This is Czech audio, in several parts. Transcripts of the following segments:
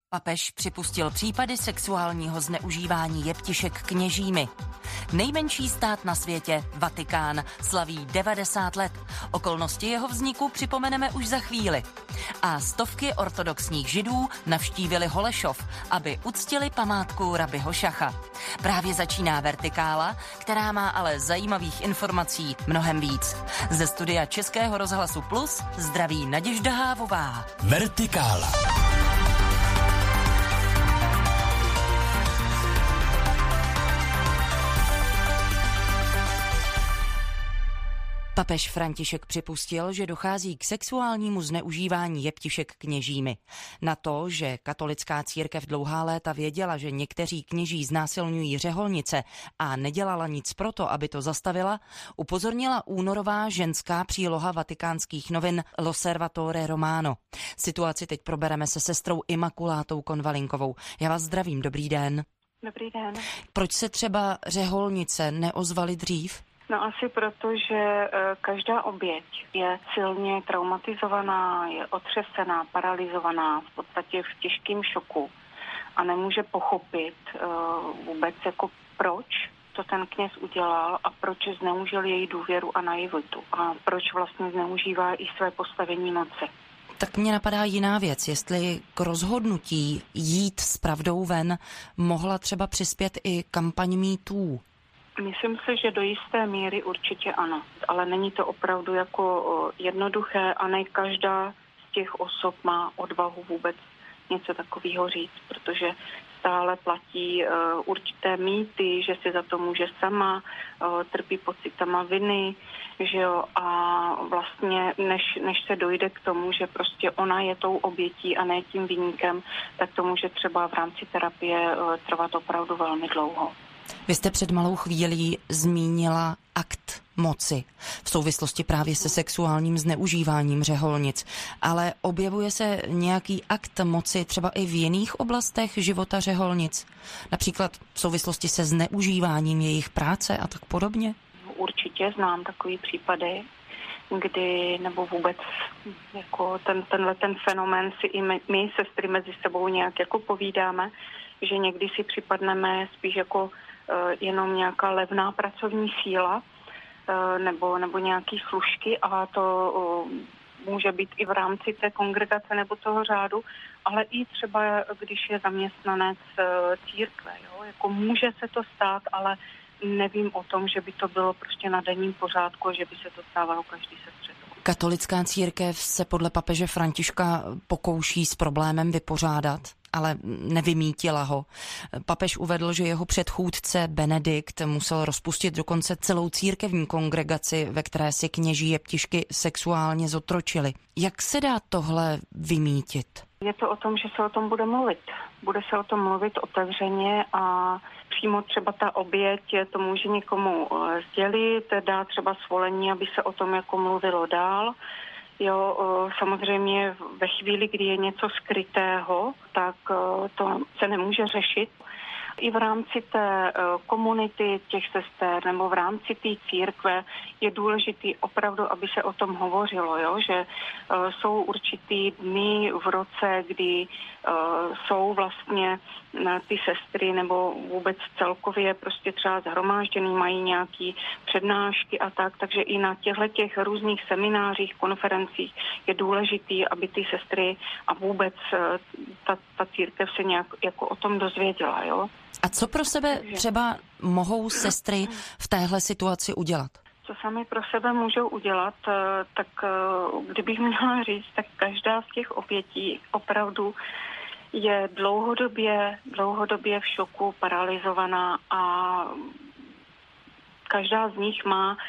Papež připustil případy sexuálního zneužívání jeptišek kněžími. Nejmenší stát na světě, Vatikán, slaví 90 let. Okolnosti jeho vzniku připomeneme už za chvíli. A stovky ortodoxních židů navštívili Holešov, aby uctili památku rabiho Šacha. Právě začíná Vertikála, která má ale zajímavých informací mnohem víc. Ze studia Českého rozhlasu Plus zdraví Naděžda Hávová. Vertikála. Papež František připustil, že dochází k sexuálnímu zneužívání jeptišek kněžími. Na to, že katolická církev dlouhá léta věděla, že někteří kněží znásilňují řeholnice a nedělala nic proto, aby to zastavila, upozornila únorová ženská příloha vatikánských novin L'Osservatore Romano. Situaci teď probereme se sestrou Imakulátou Konvalinkovou. Já vás zdravím, dobrý den. Dobrý den. Proč se třeba řeholnice neozvaly dřív? No asi proto, že každá oběť je silně traumatizovaná, je otřesená, paralizovaná, v podstatě v těžkém šoku a nemůže pochopit vůbec jako proč to ten kněz udělal a proč zneužil její důvěru a naivitu a proč vlastně zneužívá i své postavení moci. Tak mě napadá jiná věc, jestli k rozhodnutí jít s pravdou ven mohla třeba přispět i kampaň MeToo. Myslím si, že do jisté míry určitě ano, ale není to opravdu jako jednoduché a ne každá z těch osob má odvahu vůbec něco takového říct, protože stále platí určité mýty, že si za to může sama, trpí pocitama viny, že jo, a vlastně než se dojde k tomu, že prostě ona je tou obětí a ne tím viníkem, tak to může třeba v rámci terapie trvat opravdu velmi dlouho. Vy jste před malou chvílí zmínila akt moci v souvislosti právě se sexuálním zneužíváním řeholnic, ale objevuje se nějaký akt moci třeba i v jiných oblastech života řeholnic, například v souvislosti se zneužíváním jejich práce a tak podobně? Určitě znám takový případy, kdy, nebo vůbec jako ten fenomén si i my sestry mezi sebou nějak jako povídáme, že někdy si připadneme spíš jako jenom nějaká levná pracovní síla nebo nějaký služky a to může být i v rámci té kongregace nebo toho řádu, ale i třeba, když je zaměstnanec církve. Jo? Jako může se to stát, ale nevím o tom, že by to bylo prostě na denním pořádku, že by se to stávalo každý sestře. Katolická církev se podle papeže Františka pokouší s problémem vypořádat, ale nevymítila ho. Papež uvedl, že jeho předchůdce Benedikt musel rozpustit dokonce celou církevní kongregaci, ve které si kněží jeptišky sexuálně zotročili. Jak se dá tohle vymítit? Je to o tom, že se o tom bude mluvit. Bude se o tom mluvit otevřeně a přímo třeba ta oběť to může někomu sdělit, dá třeba svolení, aby se o tom jako mluvilo dál. Jo, samozřejmě ve chvíli, kdy je něco skrytého, tak to se nemůže řešit. I v rámci té komunity těch sester nebo v rámci té církve je důležitý opravdu, aby se o tom hovořilo, jo? Že jsou určitý dny v roce, kdy jsou vlastně ty sestry nebo vůbec celkově prostě třeba shromážděný, mají nějaký přednášky a tak, takže i na těch různých seminářích, konferencích je důležitý, aby ty sestry a vůbec ta církev se nějak jako o tom dozvěděla, jo. A co pro sebe třeba mohou sestry v téhle situaci udělat? Co sami pro sebe můžou udělat, tak kdybych měla říct, tak každá z těch obětí opravdu je dlouhodobě v šoku, paralizovaná a každá z nich má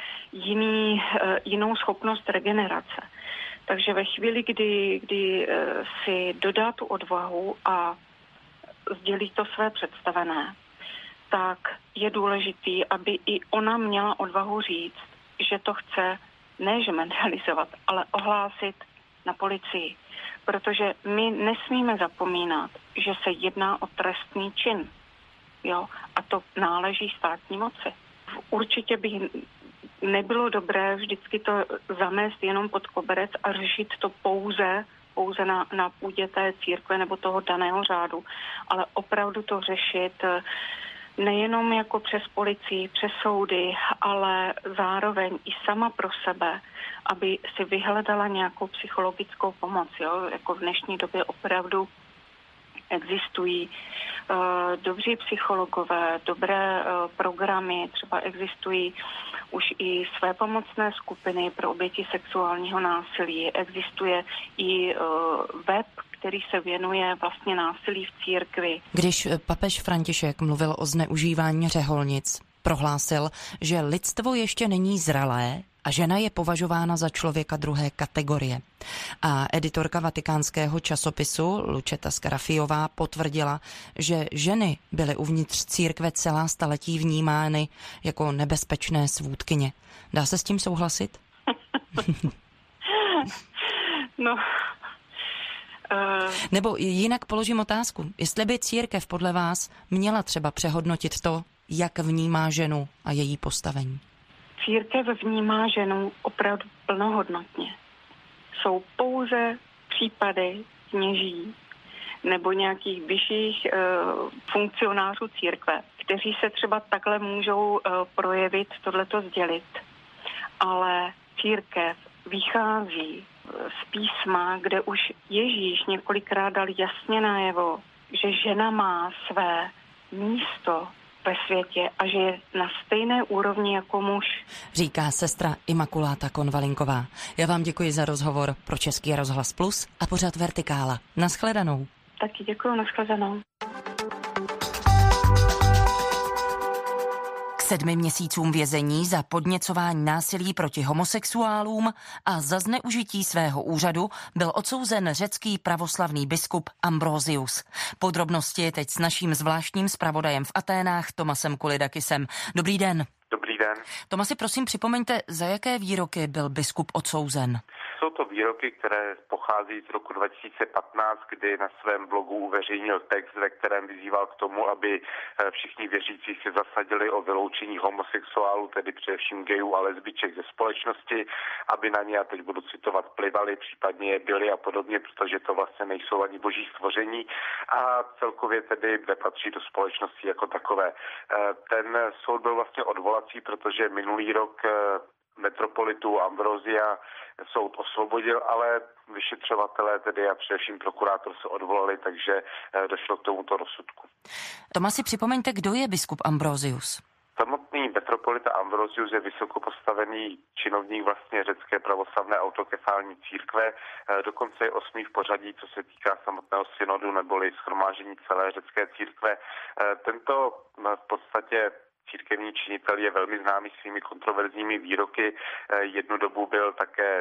jinou schopnost regenerace. Takže ve chvíli, kdy si dodá tu odvahu a sdělí to své představené, tak je důležitý, aby i ona měla odvahu říct, že to chce než medializovat, ale ohlásit na policii. Protože my nesmíme zapomínat, že se jedná o trestný čin. Jo? A to náleží státní moci. Určitě by nebylo dobré vždycky to zamést jenom pod koberec a řešit to pouze pouze na půdě té církve nebo toho daného řádu, ale opravdu to řešit nejenom jako přes policii, přes soudy, ale zároveň i sama pro sebe, aby si vyhledala nějakou psychologickou pomoc. Jo? Jako v dnešní době opravdu existují dobří psychologové, dobré programy, třeba existují už i své pomocné skupiny pro oběti sexuálního násilí. Existuje i web, který se věnuje vlastně násilí v církvi. Když papež František mluvil o zneužívání řeholnic, prohlásil, že lidstvo ještě není zralé a žena je považována za člověka druhé kategorie. A editorka vatikánského časopisu Lucetta Scaraffiová potvrdila, že ženy byly uvnitř církve celá staletí vnímány jako nebezpečné svůdkyně. Dá se s tím souhlasit? No... Nebo jinak položím otázku. Jestli by církev podle vás měla třeba přehodnotit to, jak vnímá ženu a její postavení? Církev vnímá ženu opravdu plnohodnotně. Jsou pouze případy kněží nebo nějakých vyšších funkcionářů církve, kteří se třeba takhle můžou projevit, tohleto sdělit. Ale církev vychází z písma, kde už Ježíš několikrát dal jasně najevo, že žena má své místo ve světě a že je na stejné úrovni jako muž. Říká sestra Imakuláta Konvalinková. Já vám děkuji za rozhovor pro Český rozhlas Plus a pořad Vertikála. Naschledanou. Taky děkuji, naschledanou. 7 měsícům vězení za podněcování násilí proti homosexuálům a za zneužití svého úřadu byl odsouzen řecký pravoslavný biskup Ambrosius. Podrobnosti teď s naším zvláštním zpravodajem v Aténách Tomasem Kulidakisem. Dobrý den. Dobrý den. Tomasi, prosím, připomeňte, za jaké výroky byl biskup odsouzen? Jsou to výroky, které pochází z roku 2015, kdy na svém blogu uveřejnil text, ve kterém vyzýval k tomu, aby všichni věřící se zasadili o vyloučení homosexuálů, tedy především gayů a lesbiček ze společnosti, aby na ně, a teď budu citovat, plivali, případně je byli a podobně, protože to vlastně nejsou ani boží stvoření a celkově tedy nepatří do společnosti jako takové. Ten soud byl vlastně odvolací, protože minulý rok metropolitu Ambrosia soud osvobodil, ale vyšetřovatelé tedy a především prokurátor se odvolali, takže došlo k tomuto rozsudku. Tomasi, připomeňte, kdo je biskup Ambrosius? Samotný metropolita Ambrosius je vysoko postavený činovník vlastně řecké pravoslavné autokefální církve, dokonce je 8. v pořadí, co se týká samotného synodu neboli shromáždění celé řecké církve. Tento v podstatě církevní činitel je velmi známý svými kontroverzními výroky. Jednu dobu byl také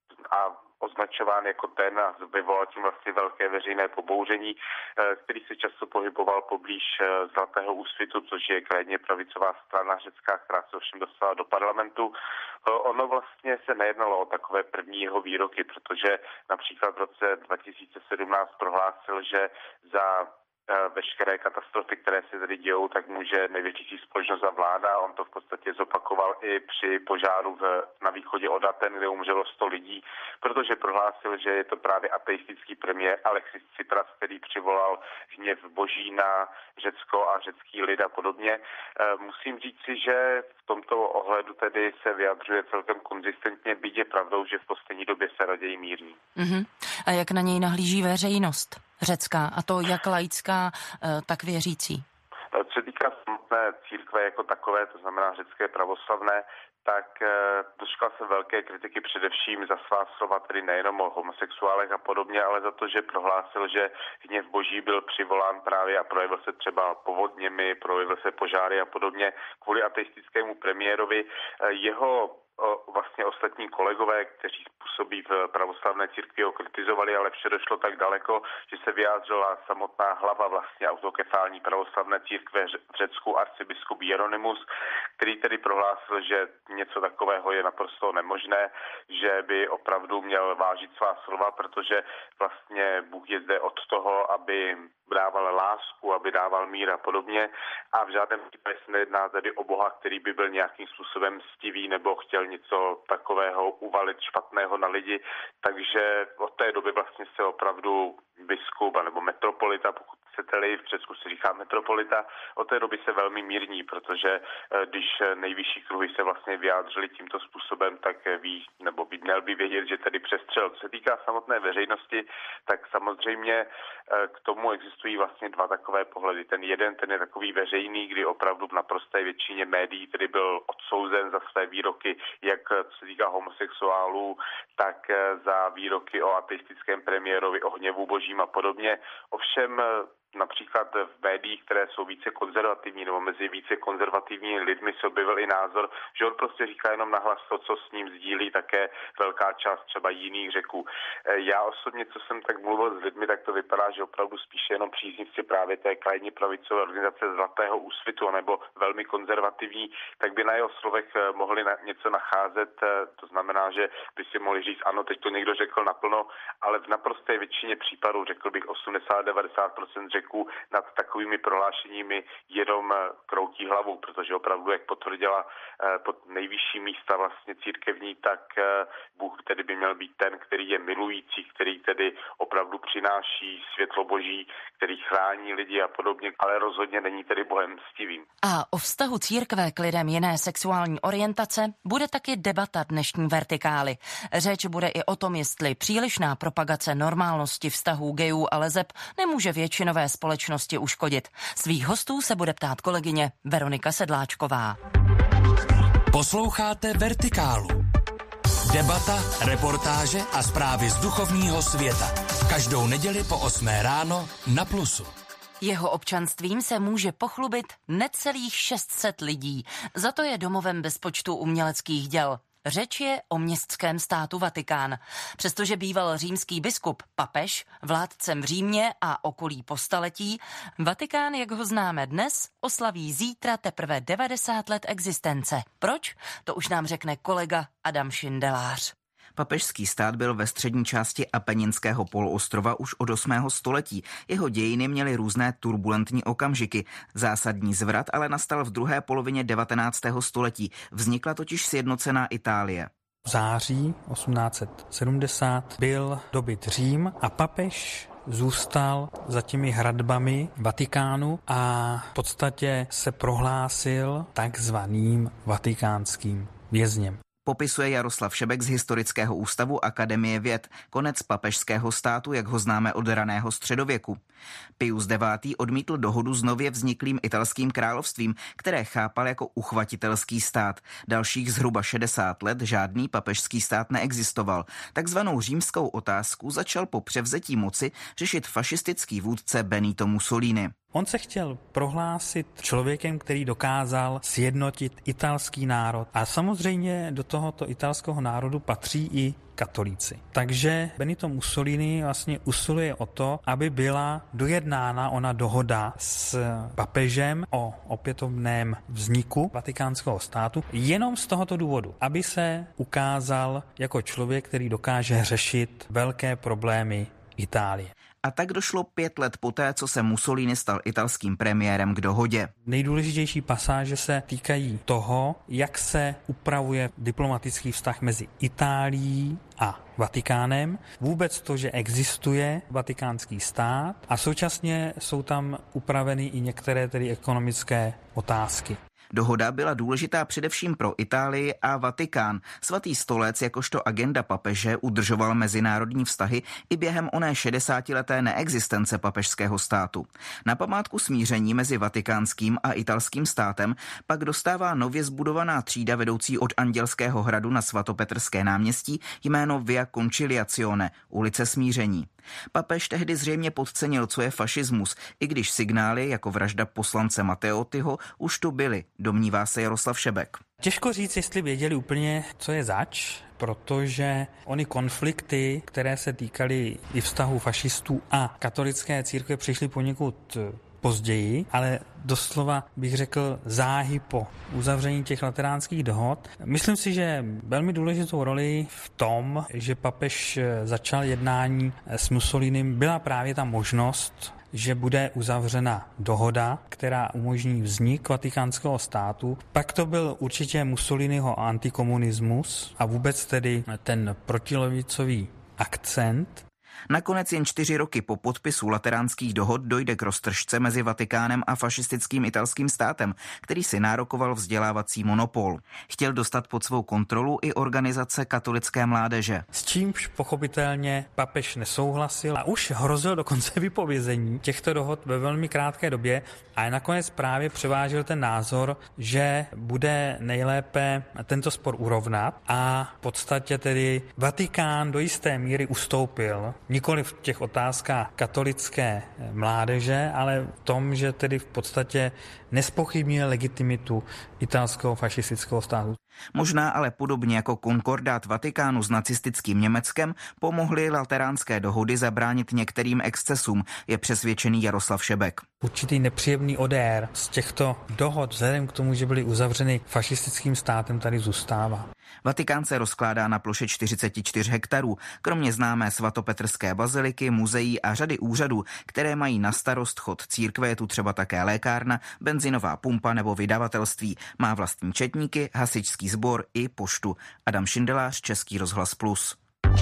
označován jako ten a vyvolal tím vlastně velké veřejné pobouření, který se často pohyboval poblíž Zlatého úsvitu, což je krajně pravicová strana řecká, která se ovšem dostala do parlamentu. Ono vlastně se nejednalo o takové první jeho výroky, protože například v roce 2017 prohlásil, že za veškeré katastrofy, které se tady dějou, tak může největší společnost a vláda. On to v podstatě zopakoval i při požáru na východě od Aten, kde umřelo 100 lidí, protože prohlásil, že je to právě ateistický premiér Alexis Tsipras, který přivolal hněv boží na Řecko a řecký lid a podobně. Musím říci, že v tomto ohledu tedy se vyjadřuje celkem konzistentně, byť je pravdou, že v poslední době se raději mírní. A jak na něj nahlíží veřejnost řecká, a to jak laická, tak věřící? Co se týká samotné církve jako takové, to znamená řecké pravoslavné, tak došla se velké kritiky především za svá slova, tedy nejenom o homosexuálech a podobně, ale za to, že prohlásil, že hněv boží byl přivolán právě a projevil se třeba povodněmi, projevil se požáry a podobně kvůli ateistickému premiérovi. Jeho vlastně ostatní kolegové, kteří působí v pravoslavné církvi, ho kritizovali, ale vše došlo tak daleko, že se vyjádřila samotná hlava vlastně autokefální pravoslavné církve v Řecku, arcibiskup Hieronymus, který tedy prohlásil, že něco takového je naprosto nemožné, že by opravdu měl vážit svá slova, protože vlastně Bůh je zde od toho, aby dával lásku, aby dával mír a podobně. A v žádném případě se nejedná tedy o Boha, který by byl nějakým způsobem mstivý nebo chtěl chtěl něco takového uvalit špatného na lidi, takže od té doby vlastně se opravdu biskup nebo metropolita, pokud chcete-li, v Česku se říká metropolita, od té doby se velmi mírní, protože když nejvyšší kruhy se vlastně vyjádřili tímto způsobem, tak ví, nebo by měl by vědět, že tedy přestřel. Co se týká samotné veřejnosti, tak samozřejmě k tomu existují vlastně dva takové pohledy. Ten jeden, ten je takový veřejný, kdy opravdu v naprosté většině médií tedy byl odsouzen za své výroky, jak co se týká homosexuálů, tak za výroky o ateistickém premiérovi, o hněvu božím a podobně. Ovšem například v médiích, které jsou více konzervativní nebo mezi více konzervativními lidmi se objevil i názor, že on prostě říká jenom nahlas to, co s ním sdílí také velká část třeba jiných Řeků. Já osobně, co jsem tak mluvil s lidmi, tak to vypadá, že opravdu spíše jenom příznivci právě té krajně pravicové organizace Zlatého úsvitu nebo velmi konzervativní, tak by na jeho slovech mohli něco nacházet. To znamená, že by si mohli říct, ano, teď to někdo řekl naplno, ale v naprosté většině případů, řekl bych 80-90% Řeků nad takovými prohlášeními jenom kroutí hlavu, protože opravdu, jak potvrdila pod nejvyšší místa vlastně církevní, tak Bůh tedy by měl být ten, který je milující, který tedy opravdu přináší světlo boží, který chrání lidi a podobně, ale rozhodně není tedy Bohem mstivým. A o vztahu církve k lidem jiné sexuální orientace bude taky debata dnešní Vertikály. Řeč bude i o tom, jestli přílišná propagace normálnosti vztahů gayů a leseb nemůže většinové společnosti uškodit. Svých hostů se bude ptát kolegyně Veronika Sedláčková. Posloucháte Vertikálu. Debata, reportáže a zprávy z duchovního světa. Každou neděli po 8 ráno na Plusu. Jeho občanstvím se může pochlubit necelých 600 lidí. Za to je domovem bez počtu uměleckých děl. Řeč je o městském státu Vatikán. Přestože býval římský biskup, papež, vládcem v Římě a okolí po staletí, Vatikán, jak ho známe dnes, oslaví zítra teprve 90 let existence. Proč? To už nám řekne kolega Adam Šindelář. Papežský stát byl ve střední části Apeninského poloostrova už od 8. století. Jeho dějiny měly různé turbulentní okamžiky. Zásadní zvrat ale nastal v druhé polovině 19. století. Vznikla totiž sjednocená Itálie. V září 1870 byl dobyt Řím a papež zůstal za těmi hradbami Vatikánu a v podstatě se prohlásil takzvaným vatikánským vězněm. Popisuje Jaroslav Šebek z Historického ústavu Akademie věd, konec papežského státu, jak ho známe od raného středověku. Pius IX. Odmítl dohodu s nově vzniklým italským královstvím, které chápal jako uchvatitelský stát. Dalších zhruba 60 let žádný papežský stát neexistoval. Takzvanou římskou otázku začal po převzetí moci řešit fašistický vůdce Benito Mussolini. On se chtěl prohlásit člověkem, který dokázal sjednotit italský národ. A samozřejmě do tohoto italského národu patří i katolíci. Takže Benito Mussolini vlastně usiluje o to, aby byla dojednána ona dohoda s papežem o opětovném vzniku vatikánského státu jenom z tohoto důvodu, aby se ukázal jako člověk, který dokáže řešit velké problémy Itálie. A tak došlo 5 let poté, co se Mussolini stal italským premiérem, k dohodě. Nejdůležitější pasáže se týkají toho, jak se upravuje diplomatický vztah mezi Itálií a Vatikánem, vůbec to, že existuje vatikánský stát a současně jsou tam upraveny i některé tedy ekonomické otázky. Dohoda byla důležitá především pro Itálii a Vatikán. Svatý stolec jakožto agenda papeže udržoval mezinárodní vztahy i během oné 60leté neexistence papežského státu. Na památku smíření mezi vatikánským a italským státem pak dostává nově zbudovaná třída vedoucí od Andělského hradu na svatopetrské náměstí jméno Via Conciliazione, ulice smíření. Papež tehdy zřejmě podcenil, co je fašismus, i když signály jako vražda poslance Matteottiho už tu byly, domnívá se Jaroslav Šebek. Těžko říct, jestli věděli úplně, co je zač, protože ony konflikty, které se týkaly i vztahu fašistů a katolické církve, přišly poněkud později, ale doslova bych řekl záhy po uzavření těch lateránských dohod. Myslím si, že velmi důležitou roli v tom, že papež začal jednání s Mussolinem, byla právě ta možnost, že bude uzavřena dohoda, která umožní vznik Vatikánského státu. Pak to byl určitě Mussoliniho antikomunismus a vůbec tedy ten protilevicový akcent. Nakonec jen 4 roky po podpisu lateránských dohod dojde k roztržce mezi Vatikánem a fašistickým italským státem, který si nárokoval vzdělávací monopol. Chtěl dostat pod svou kontrolu i organizace katolické mládeže. S čímž pochopitelně papež nesouhlasil a už hrozil dokonce vypovězení těchto dohod ve velmi krátké době a nakonec právě převážil ten názor, že bude nejlépe tento spor urovnat a v podstatě tedy Vatikán do jisté míry ustoupil. Nikoli v těch otázkách katolické mládeže, ale v tom, že tedy v podstatě nezpochybnil legitimitu italského fašistického státu. Možná ale podobně jako konkordát Vatikánu s nacistickým Německem pomohly lateránské dohody zabránit některým excesům, je přesvědčený Jaroslav Šebek. Určitý nepříjemný odér z těchto dohod vzhledem k tomu, že byly uzavřeny fašistickým státem, tady zůstává. Vatikán se rozkládá na ploše 44 hektarů, kromě známé svatopetrské baziliky, muzeí a řady úřadů, které mají na starost chod církve, je tu třeba také lékárna, benzinová pumpa nebo vydavatelství. Má vlastní četníky, hasičský sbor i poštu. Adam Šindelář, Český rozhlas Plus.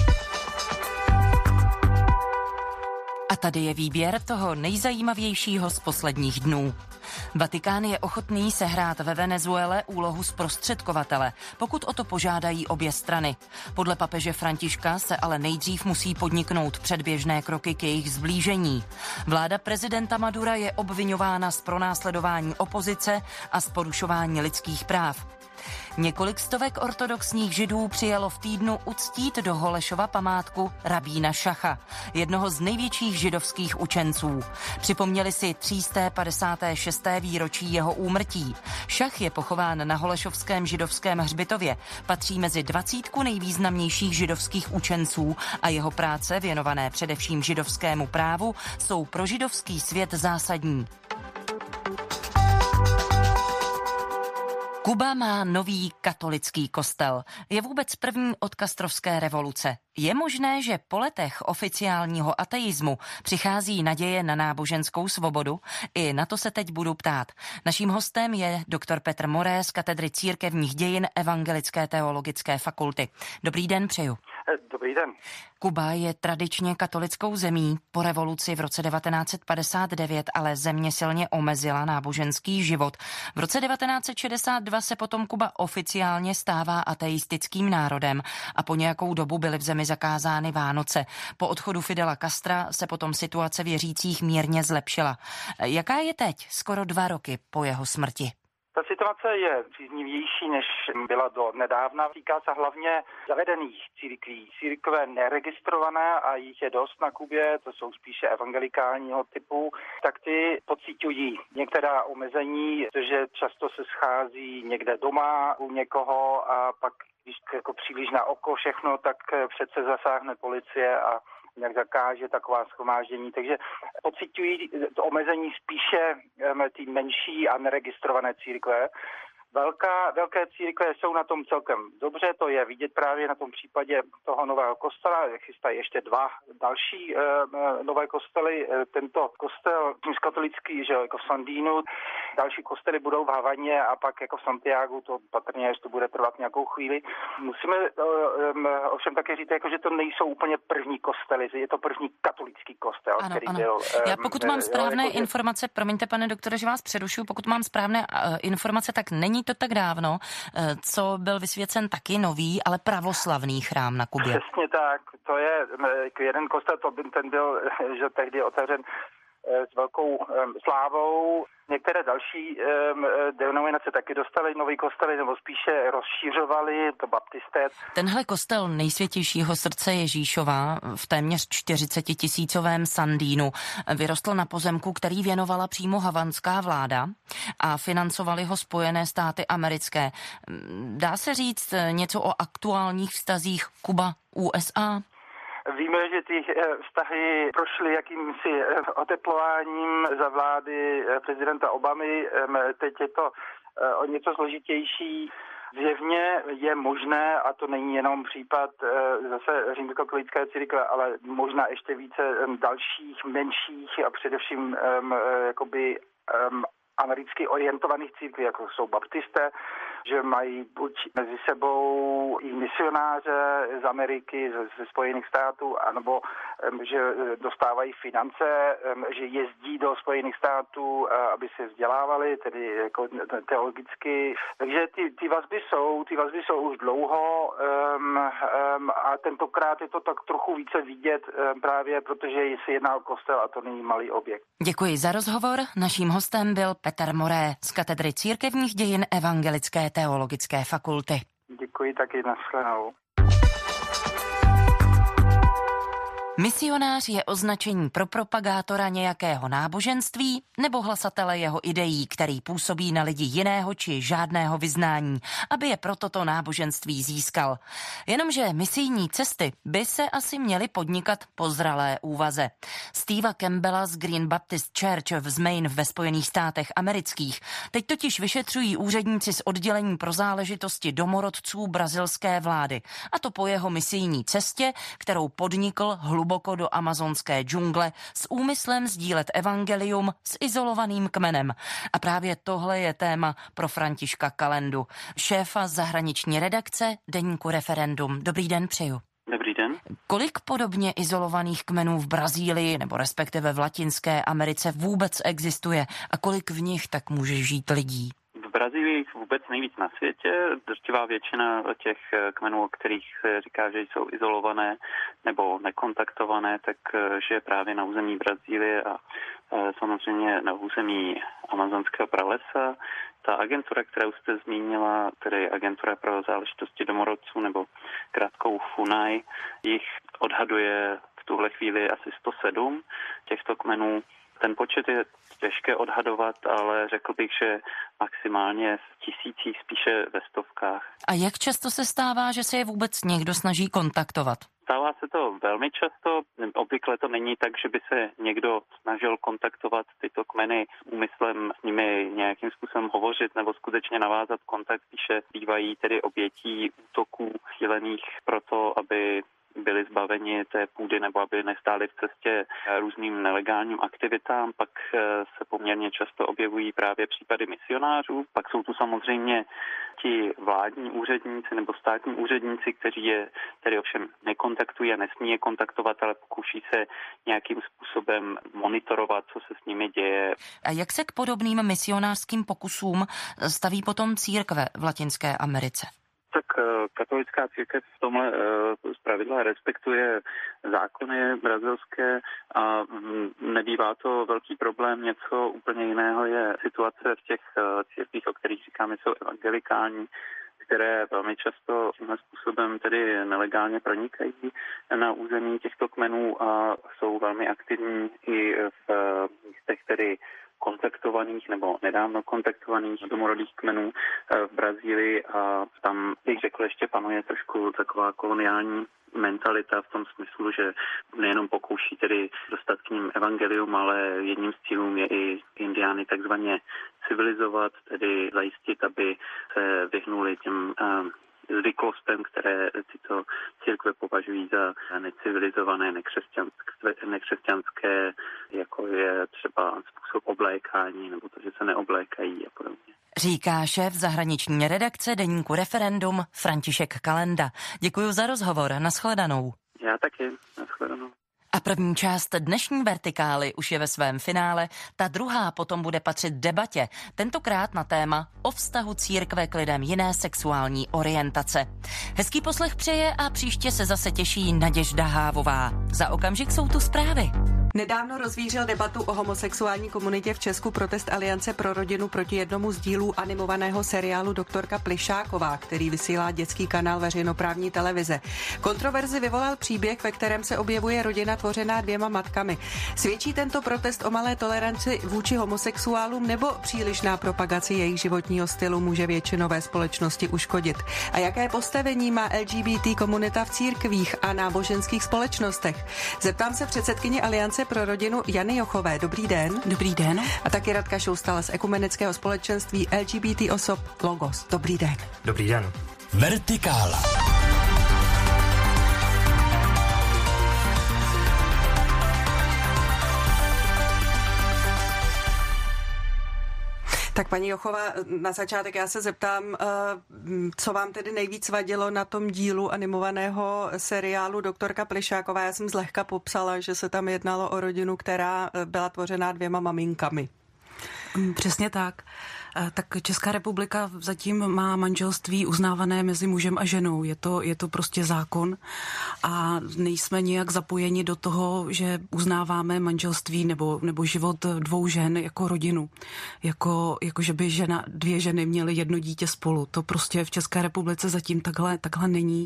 A tady je výběr toho nejzajímavějšího z posledních dnů. Vatikán je ochotný sehrát ve Venezuele úlohu zprostředkovatele, pokud o to požádají obě strany. Podle papeže Františka se ale nejdřív musí podniknout předběžné kroky k jejich zblížení. Vláda prezidenta Madura je obviňována z pronásledování opozice a z porušování lidských práv. Několik stovek ortodoxních židů přijelo v týdnu uctít do Holešova památku rabína Šacha, jednoho z největších židovských učenců. Připomněli si 356. výročí jeho úmrtí. Šach je pochován na Holešovském židovském hřbitově. Patří mezi 20 nejvýznamnějších židovských učenců a jeho práce, věnované především židovskému právu, jsou pro židovský svět zásadní. Kuba má nový katolický kostel. Je vůbec první od Castrovské revoluce. Je možné, že po letech oficiálního ateismu přichází naděje na náboženskou svobodu? I na to se teď budu ptát. Naším hostem je doktor Petr Moré z katedry církevních dějin Evangelické teologické fakulty. Dobrý den, přeju. Dobrý den. Kuba je tradičně katolickou zemí. Po revoluci v roce 1959 ale země silně omezila náboženský život. V roce 1962 se potom Kuba oficiálně stává ateistickým národem a po nějakou dobu byly v zemi zakázány Vánoce. Po odchodu Fidela Castra se potom situace věřících mírně zlepšila. Jaká je teď, skoro 2 roky po jeho smrti? Ta situace je příznivější, než byla do nedávna. Týká se hlavně zavedených církví. Církve neregistrované, a jich je dost na Kubě, to jsou spíše evangelikálního typu, tak ty pociťují některá omezení, že často se schází někde doma u někoho a pak, když jako příliš na oko všechno, tak přece zasáhne policie a nějak zakáže taková shromáždění. Takže pociťují to omezení spíše ty menší a neregistrované církve. Velké církve jsou na tom celkem dobře, to je vidět právě na tom případě toho nového kostela. Chystají ještě 2 další nové kostely. Tento kostel katolický, že jako v Sandínu, další kostely budou v Havaně a pak jako v Santiagu, to patrně ještě bude trvat nějakou chvíli. Musíme ovšem také říct, jako, že to nejsou úplně první kostely, je to první katolický kostel, ano, který ano. byl... Já pokud mám správné informace, promiňte pane doktore, že vás přerušuju, pokud mám správné informace, tak není to tak dávno, co byl vysvěcen taky nový, ale pravoslavný chrám na Kubě. Přesně tak, to je jeden kostel, ten byl, že tehdy otevřen s velkou slávou. Některé další denominace taky dostaly nový kostely, nebo spíše rozšířovali, to baptisté. Tenhle kostel Nejsvětějšího srdce Ježíšova v téměř 40 000 Sandínu vyrostl na pozemku, který věnovala přímo havanská vláda a financovaly ho Spojené státy americké. Dá se říct něco o aktuálních vztazích Kuba-USA? Víme, že ty vztahy prošly jakýmsi oteplováním za vlády prezidenta Obamy. Teď je to o něco složitější Zjevně je možné, a to není jenom případ zase římskokatolické církve, ale možná ještě více dalších menších a především americky orientovaných církví, jako jsou baptisté, že mají buď mezi sebou i misionáře z Ameriky, ze Spojených států, anebo že dostávají finance, že jezdí do Spojených států, aby se vzdělávali, tedy jako teologicky. Takže ty vazby jsou už dlouho a tentokrát je to tak trochu více vidět právě, protože se jedná o kostel a to není malý objekt. Děkuji za rozhovor. Naším hostem byl Petr Moré z katedry církevních dějin Evangelické teologické fakulty. Děkuji taky, nashledanou. Misionář je označení pro propagátora nějakého náboženství nebo hlasatele jeho ideí, který působí na lidi jiného či žádného vyznání, aby je pro toto náboženství získal. Jenomže misijní cesty by se asi měly podnikat po zralé úvaze. Steva Campbella z Green Baptist Church v Maine ve Spojených státech amerických teď totiž vyšetřují úředníci z oddělení pro záležitosti domorodců brazilské vlády. A to po jeho misijní cestě, kterou podnikl hluboko do amazonské džungle s úmyslem sdílet evangelium s izolovaným kmenem. A právě tohle je téma pro Františka Kalendu, šéfa zahraniční redakce deníku Referendum. Dobrý den, přeju. Dobrý den. Kolik podobně izolovaných kmenů v Brazílii nebo respektive v Latinské Americe vůbec existuje a kolik v nich tak může žít lidí? V Brazílii vůbec nejvíc na světě. Drtivá většina těch kmenů, o kterých se říká, že jsou izolované nebo nekontaktované, tak žije právě na území Brazílie a samozřejmě na území amazonského pralesa. Ta agentura, kterou jste zmínila, tedy agentura pro záležitosti domorodců nebo krátkou FUNAI, jich odhaduje v tuhle chvíli asi 107 těchto kmenů. Ten počet je těžké odhadovat, ale řekl bych, že maximálně v tisících, spíše ve stovkách. A jak často se stává, že se je vůbec někdo snaží kontaktovat? Stává se to velmi často. Obvykle to není tak, že by se někdo snažil kontaktovat tyto kmeny s úmyslem s nimi nějakým způsobem hovořit nebo skutečně navázat kontakt. Spíše bývají tedy obětí útoků cílených proto, aby byli zbaveni té půdy nebo aby nestáli v cestě různým nelegálním aktivitám. Pak se poměrně často objevují právě případy misionářů. Pak jsou tu samozřejmě ti vládní úředníci nebo státní úředníci, kteří je tedy ovšem nekontaktují a nesmí je kontaktovat, ale pokouší se nějakým způsobem monitorovat, co se s nimi děje. A jak se k podobným misionářským pokusům staví potom církve v Latinské Americe? Tak katolická církev v tomhle zpravidla respektuje zákony brazilské a nebývá to velký problém. Něco úplně jiného je situace v těch církvích, o kterých říkáme, jsou evangelikální, které velmi často tímhle způsobem tedy nelegálně pronikají na území těchto kmenů a jsou velmi aktivní i v místech, tedy kontaktovaných nebo nedávno kontaktovaných domorodých kmenů v Brazílii a tam bych řekl, ještě panuje trošku taková koloniální mentalita v tom smyslu, že nejenom pokouší tedy dostat k ním evangelium, ale jedním z cílů je i indiány takzvaně civilizovat, tedy zajistit, aby se vyhnuli těm zvyklostem, které tyto církve považují za necivilizované, nekřesťanské, jako je třeba způsob oblékání nebo to, že se neoblékají a podobně. Říká šéf zahraniční redakce deníku Referendum František Kalenda. Děkuji za rozhovor, nashledanou. Já taky, nashledanou. A první část dnešní Vertikály už je ve svém finále, ta druhá potom bude patřit debatě, tentokrát na téma o vztahu církve k lidem jiné sexuální orientace. Hezký poslech přeje a příště se zase těší Naděžda Hávová. Za okamžik jsou tu zprávy. Nedávno rozvířil debatu o homosexuální komunitě v Česku protest Aliance pro rodinu proti jednomu z dílů animovaného seriálu Doktorka Plišáková, který vysílá dětský kanál veřejnoprávní televize. Kontroverzi vyvolal příběh, ve kterém se objevuje rodina tvořená dvěma matkami. Svědčí tento protest o malé toleranci vůči homosexuálům nebo přílišná propagace jejich životního stylu může většinové společnosti uškodit? A jaké postavení má LGBT komunita v církvích a náboženských společnostech? Zeptám se předsedkyně Aliance Aliance pro rodinu Jany Jochové. Dobrý den. Dobrý den. A taky Radka Šoustala z Ekumenického společenství LGBT osob Logos. Dobrý den. Dobrý den. Vertikála. Tak paní Jochová, na začátek já se zeptám, co vám tedy nejvíc vadilo na tom dílu animovaného seriálu Doktorka Plišáková. Já jsem zlehka popsala, že se tam jednalo o rodinu, která byla tvořená 2 maminkami. Přesně tak. Tak Česká republika zatím má manželství uznávané mezi mužem a ženou. Je to prostě zákon a nejsme nijak zapojeni do toho, že uznáváme manželství nebo život 2 žen jako rodinu. Jako že by 2 ženy měly 1 dítě spolu. To prostě v České republice zatím takhle není.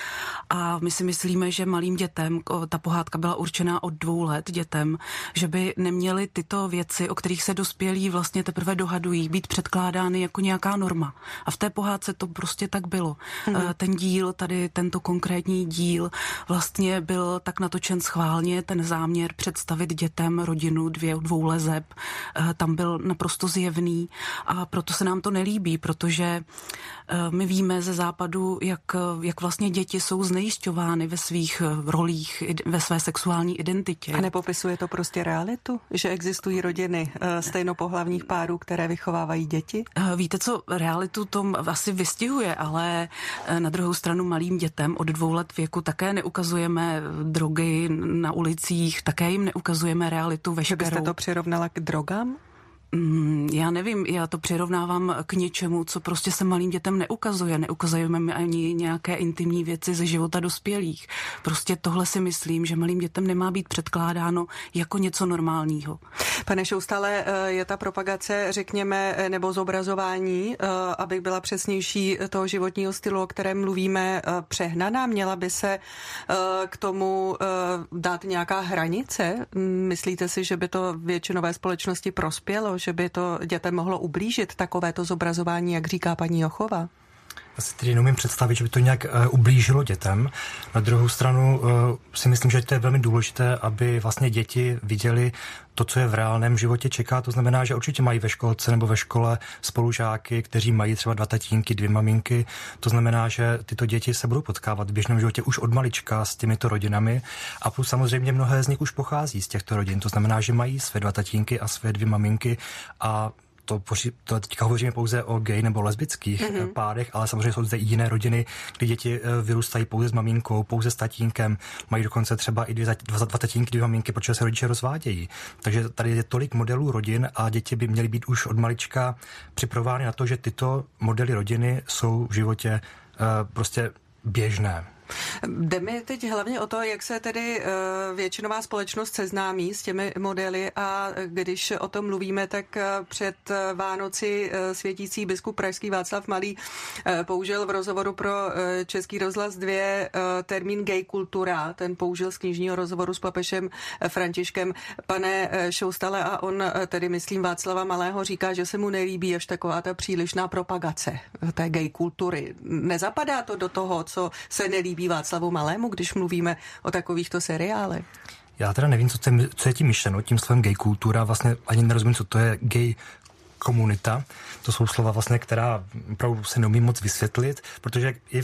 A my si myslíme, že malým dětem, ta pohádka byla určená od 2 let dětem, že by neměly tyto věci, o kterých se dospělí vlastně teprve dohadují, být předkládány jako nějaká norma. A v té pohádce to prostě tak bylo. Ten díl, tady tento konkrétní díl vlastně byl tak natočen schválně, ten záměr představit dětem rodinu 2 lezeb, tam byl naprosto zjevný a proto se nám to nelíbí, protože my víme ze západu, jak vlastně děti jsou znejišťovány ve svých rolích, ve své sexuální identitě. A nepopisuje to prostě realitu, že existují rodiny stejnopohlavních párů, které vychovávají děti? Víte co, realitu to asi vystihuje, ale na druhou stranu malým dětem od 2 let věku také neukazujeme drogy na ulicích, také jim neukazujeme realitu veškerou. Že byste to přirovnala k drogám? Já nevím, já to přirovnávám k něčemu, co prostě se malým dětem neukazuje. Neukazujeme mi ani nějaké intimní věci ze života dospělých. Prostě tohle si myslím, že malým dětem nemá být předkládáno jako něco normálního. Pane Šoustale, je ta propagace, řekněme, nebo zobrazování, abych byla přesnější, toho životního stylu, o kterém mluvíme, přehnaná? Měla by se k tomu dát nějaká hranice? Myslíte si, že by to většinové společnosti prospělo, že by to dětem mohlo ublížit, takovéto zobrazování, jak říká paní Jochová? Já si tedy neumím představit, že by to nějak ublížilo dětem. Na druhou stranu si myslím, že to je velmi důležité, aby vlastně děti viděli to, co je v reálném životě čeká. To znamená, že určitě mají ve školce nebo ve škole spolužáky, kteří mají třeba 2 tatínky, 2 maminky. To znamená, že tyto děti se budou potkávat v běžném životě už od malička s těmito rodinami a plus samozřejmě mnohé z nich už pochází z těchto rodin. To znamená, že mají své 2 tatínky a své 2 maminky a to teďka hovoříme pouze o gay nebo lesbických párech, ale samozřejmě jsou zde i jiné rodiny, kdy děti vyrůstají pouze s maminkou, pouze s tatínkem, mají dokonce třeba i 2 tatínky, 2 maminky, protože se rodiče rozvádějí. Takže tady je tolik modelů rodin a děti by měly být už od malička připravovány na to, že tyto modely rodiny jsou v životě prostě běžné. Jde mi teď hlavně o to, jak se tedy většinová společnost seznámí s těmi modely a když o tom mluvíme, tak před Vánoci světící biskup pražský Václav Malý použil v rozhovoru pro Český rozhlas 2 termín gay kultura. Ten použil z knižního rozhovoru s papežem Františkem. Pane Šoustale, a on tedy, myslím, Václava Malého říká, že se mu nelíbí až taková ta přílišná propagace té gay kultury. Nezapadá to do toho, co se nelíbí Václavu Malému, když mluvíme o takovýchto seriálech? Já teda nevím, co je tím myšleno, tím slovem gay kultura, vlastně ani nerozumím, co to je gay komunita. To jsou slova vlastně, která opravdu se neumí moc vysvětlit, protože i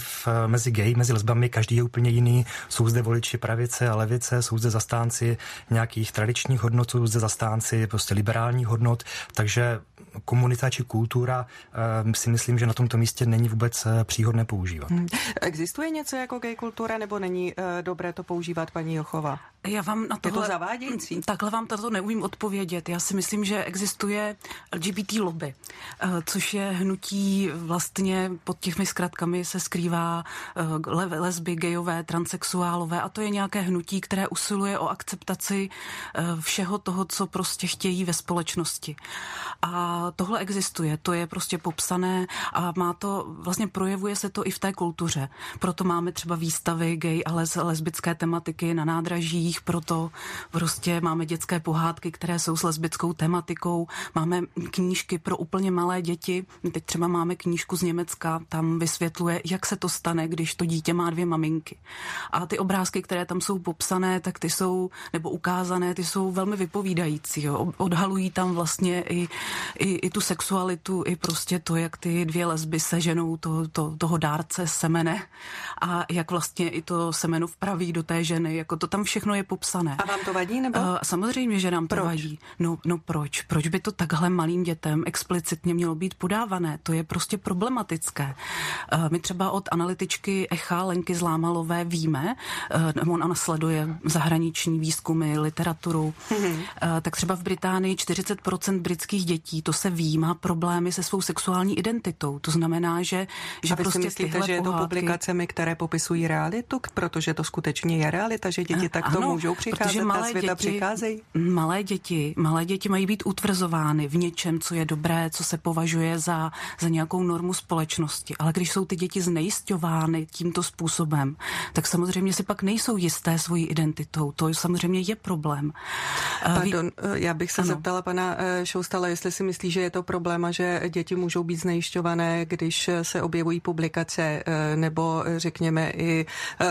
mezi lesbami každý je úplně jiný. Jsou zde voliči pravice a levice, jsou zde zastánci nějakých tradičních hodnot, jsou zde zastánci prostě liberálních hodnot, takže komunita či kultura si myslím, že na tomto místě není vůbec příhodné používat. Existuje něco jako gay kultura, nebo není dobré to používat, paní Jochova? Já vám na tohle, je to zavádějící? Takhle vám to neumím odpovědět. Já si myslím, že existuje LGBT lobby, což je hnutí vlastně pod těmi zkratkami se skrývá lesby, gayové, transsexuálové a to je nějaké hnutí, které usiluje o akceptaci všeho toho, co prostě chtějí ve společnosti. A tohle existuje, to je prostě popsané a vlastně projevuje se to i v té kultuře. Proto máme třeba výstavy gay a lesbické tematiky na nádražích, proto prostě máme dětské pohádky, které jsou s lesbickou tematikou, máme knížky pro úplně malé děti. Teď třeba máme knížku z Německa, tam vysvětluje, jak se to stane, když to dítě má 2 maminky. A ty obrázky, které tam jsou popsané, tak ty jsou, nebo ukázané, ty jsou velmi vypovídající. Jo. Odhalují tam vlastně i tu sexualitu, i prostě to, jak ty 2 lesby seženou toho dárce semene a jak vlastně i to semeno vpraví do té ženy. Jako to tam všechno je popsané. A vám to vadí, nebo? Samozřejmě, že nám to vadí. No proč? Proč by to takhle malým dětem explicitně mělo být podávané? To je prostě problematické. My třeba od analytičky Echa Lenky Zlámalové víme, ona sleduje zahraniční výzkumy, literaturu, tak třeba v Británii 40% britských dětí, to se ví, má problémy se svou sexuální identitou. To znamená, že vy prostě si myslíte, že je to publikacemi, které popisují realitu, protože to skutečně je realita, že děti takto můžou přicházet na svět a přicházejí? Malé děti mají být utvrzovány v něčem, co je dobré, co se považuje za nějakou normu společnosti. Ale když jsou ty děti znejisťovány tímto způsobem, tak samozřejmě si pak nejsou jisté svojí identitou. To samozřejmě je problém. Pardon, já bych se zeptala pana Šoustala, jestli si myslí, že je to problém a že děti můžou být znejišťované, když se objevují publikace nebo řekněme i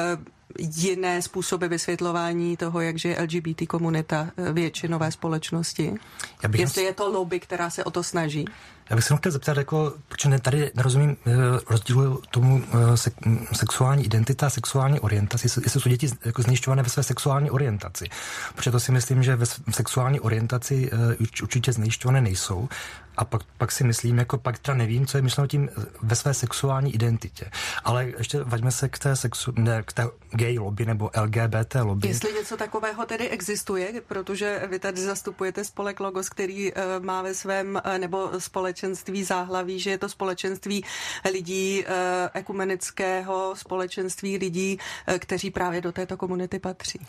jiné způsoby vysvětlování toho, jak žije LGBT komunita většinové společnosti? Jestli je to lobby, která se o to snaží? Já bych se chtěl zeptat, protože tady nerozumím rozdílu tomu sexuální identita a sexuální orientaci, jestli jsou děti jako znejišťované ve své sexuální orientaci. Protože to si myslím, že ve sexuální orientaci určitě znejišťované nejsou. A pak si myslím, pak teda nevím, co je myšleno tím ve své sexuální identitě. Ale ještě vaďme se k té gay lobby nebo LGBT lobby. Jestli něco takového tedy existuje, protože vy tady zastupujete spolek Logos, který má ve svém nebo společenství záhlaví, že je to společenství lidí ekumenického, společenství lidí, kteří právě do této komunity patří.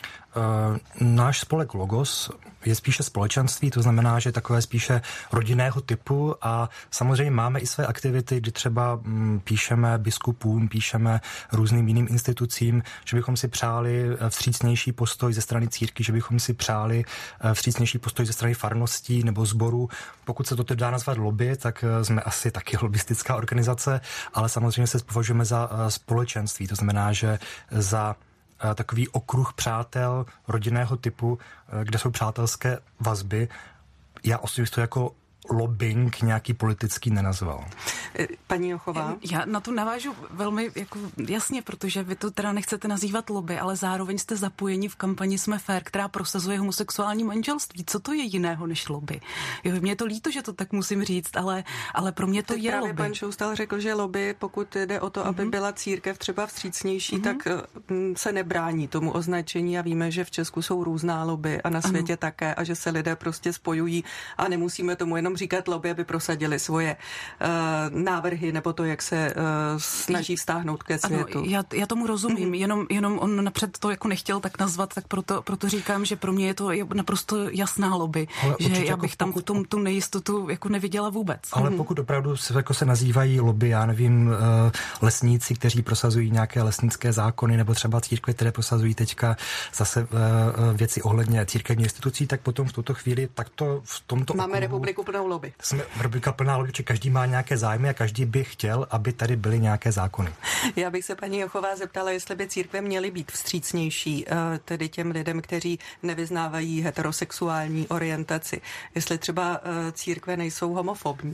Náš spolek Logos je spíše společenství, to znamená, že takové spíše rodinného typu a samozřejmě máme i své aktivity, kdy třeba píšeme biskupům, píšeme různým jiným institucím, že bychom si přáli vstřícnější postoj ze strany církví, že bychom si přáli vstřícnější postoj ze strany farností nebo sborů. Pokud se to tedy dá nazvat lobby, tak jsme asi taky lobbystická organizace, ale samozřejmě se považujeme za společenství, to znamená, že za takový okruh přátel rodinného typu, kde jsou přátelské vazby. Já osobně to jako lobbying nějaký politický nenazval. Paní Jochová? Já na to navážu velmi jasně, protože vy to teda nechcete nazývat lobby, ale zároveň jste zapojeni v kampani Jsme fér, která prosazuje homosexuální manželství. Co to je jiného než lobby? Jo, mně je to líto, že to tak musím říct, ale pro mě to je právě lobby. Pan Šoustal řekl, že lobby, pokud jde o to, aby byla církev třeba vstřícnější, tak se nebrání tomu označení a víme, že v Česku jsou různá lobby a na světě také a že se lidé prostě spojují a nemusíme tomu jenom říkat lobby, aby prosadili svoje návrhy nebo to, jak se snaží vztáhnout ke světu. Ano, já tomu rozumím, jenom on napřed to jako nechtěl tak nazvat, tak proto říkám, že pro mě je to naprosto jasná lobby, že já bych tam tu nejistotu jako neviděla vůbec. Ale pokud opravdu se nazývají lobby, já nevím, lesníci, kteří prosazují nějaké lesnické zákony, nebo třeba církve, které prosazují teďka zase věci ohledně církevních institucí, tak potom v tuto chvíli takto v tomto máme republiku plnou lobby. Jsme republika plná lobby, že každý má nějaké zájmy a každý by chtěl, aby tady byly nějaké zákony. Já bych se paní Jochová zeptala, jestli by církve měly být vstřícnější, tedy těm lidem, kteří nevyznávají heterosexuální orientaci. Jestli třeba církve nejsou homofobní.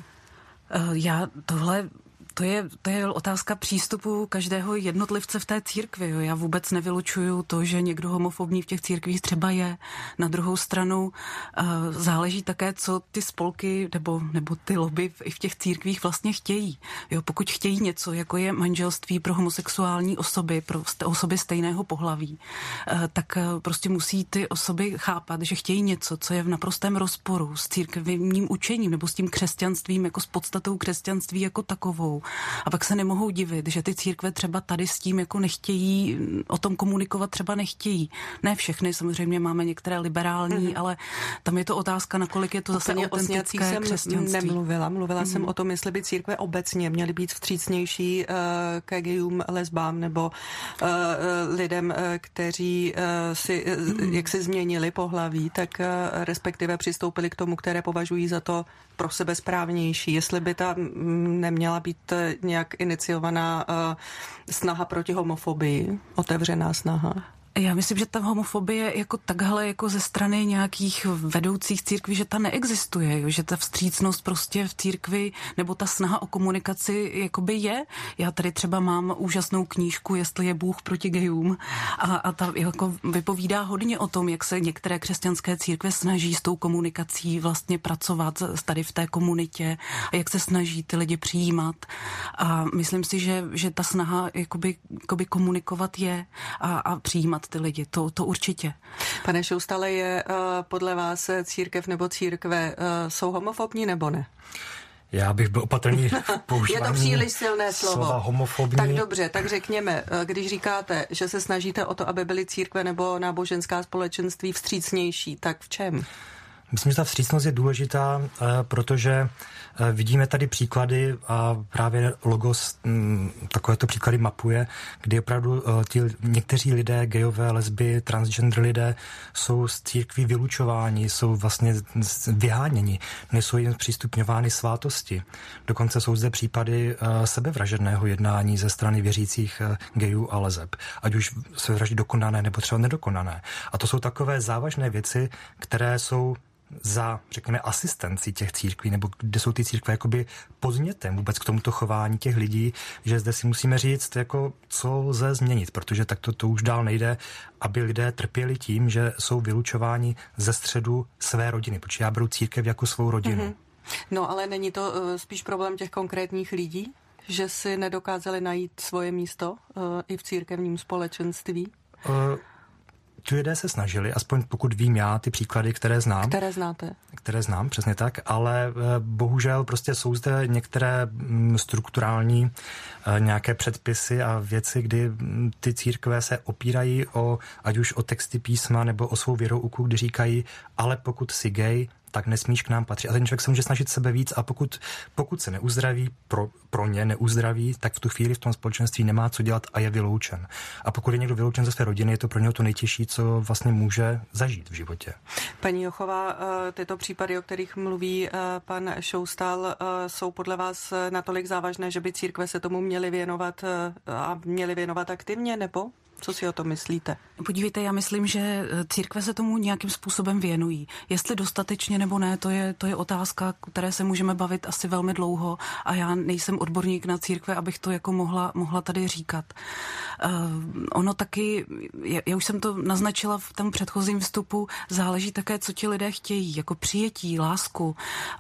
To je otázka přístupu každého jednotlivce v té církvi. Jo. Já vůbec nevylučuju to, že někdo homofobní v těch církvích třeba je. Na druhou stranu záleží také, co ty spolky nebo ty lobby i v těch církvích vlastně chtějí. Jo, pokud chtějí něco, jako je manželství pro homosexuální osoby, pro osoby stejného pohlaví, tak prostě musí ty osoby chápat, že chtějí něco, co je v naprostém rozporu s církevním učením nebo s tím křesťanstvím, jako s podstatou křesťanství jako takovou. A pak se nemohou divit, že ty církve třeba tady s tím jako nechtějí, o tom komunikovat třeba nechtějí. Ne všechny, samozřejmě máme některé liberální, ale tam je to otázka, nakolik je to zase autentické křesťanství. Mluvila jsem o tom, jestli by církve obecně měly být vstřícnější ke gayům, lesbám nebo lidem, kteří si jak si změnili pohlaví, tak respektive přistoupili k tomu, které považují za to pro sebe správnější. Jestli by tam neměla být nějak iniciovaná snaha proti homofobii, otevřená snaha. Já myslím, že ta homofobie jako takhle jako ze strany nějakých vedoucích církví, že ta neexistuje, jo? Že ta vstřícnost prostě v církvi nebo ta snaha o komunikaci jakoby je. Já tady třeba mám úžasnou knížku, jestli je Bůh proti gejům a ta jako vypovídá hodně o tom, jak se některé křesťanské církve snaží s tou komunikací vlastně pracovat tady v té komunitě a jak se snaží ty lidi přijímat. A myslím si, že ta snaha jakoby komunikovat je a přijímat ty lidi, to určitě. Pane Šoustale, je podle vás církev nebo církve jsou homofobní nebo ne? Já bych byl opatrný v používání. Je to příliš silné slovo. Homofobní. Tak dobře, tak řekněme, když říkáte, že se snažíte o to, aby byly církve nebo náboženská společenství vstřícnější, tak v čem? Myslím, že ta vstřícnost je důležitá, protože vidíme tady příklady a právě Logos takovéto příklady mapuje, kdy opravdu někteří lidé, gejové, lesby, transgender lidé jsou z církví vylučováni, jsou vlastně vyháněni, nejsou jim zpřístupňovány svátosti. Dokonce jsou zde případy sebevražedného jednání ze strany věřících gejů a leseb, ať už sebevraždy dokonané nebo třeba nedokonané. A to jsou takové závažné věci, které jsou za, řekněme, asistenci těch církví, nebo kde jsou ty církve jakoby podnětem vůbec k tomuto chování těch lidí, že zde si musíme říct, jako, co lze změnit, protože takto to už dál nejde, aby lidé trpěli tím, že jsou vylučováni ze středu své rodiny, protože já beru církev jako svou rodinu. Mm-hmm. No, ale není to spíš problém těch konkrétních lidí, že si nedokázali najít svoje místo i v církevním společenství? Ti lidé se snažili, aspoň pokud vím já, ty příklady, které znám. Které znáte? Které znám, přesně tak, ale bohužel prostě jsou zde některé strukturální nějaké předpisy a věci, kdy ty církve se opírají ať už o texty písma nebo o svou věrouku, kdy říkají, ale pokud jsi gay, tak nesmíš k nám patřit. A ten člověk se může snažit sebe víc a pokud se neuzdraví, pro ně neuzdraví, tak v tu chvíli v tom společenství nemá co dělat a je vyloučen. A pokud je někdo vyloučen ze své rodiny, je to pro něho to nejtěžší, co vlastně může zažít v životě. Paní Jochová, tyto případy, o kterých mluví pan Šoustal, jsou podle vás natolik závažné, že by církve se tomu měly věnovat a měly věnovat aktivně, nebo? Co si o tom myslíte? Podívejte, já myslím, že církve se tomu nějakým způsobem věnují. Jestli dostatečně nebo ne, to je otázka, které se můžeme bavit asi velmi dlouho a já nejsem odborník na církve, abych to jako mohla tady říkat. Ono taky, já už jsem to naznačila v tom předchozím vstupu, záleží také, co ti lidé chtějí, jako přijetí, lásku.